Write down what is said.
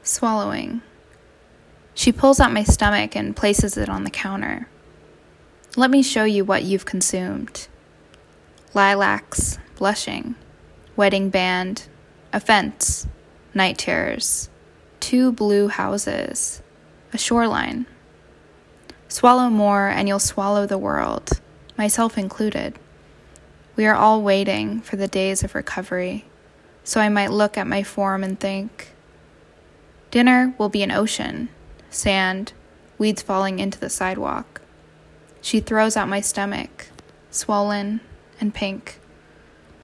Swallowing. She pulls out my stomach and places it on the counter. Let me show you what you've consumed. Lilacs, blushing, wedding band, a fence, night terrors, 2 blue houses, a shoreline. Swallow more and you'll swallow the world, myself included. We are all waiting for the days of recovery, so I might look at my form and think, dinner will be an ocean, sand, weeds falling into the sidewalk. She throws out my stomach, swollen and pink.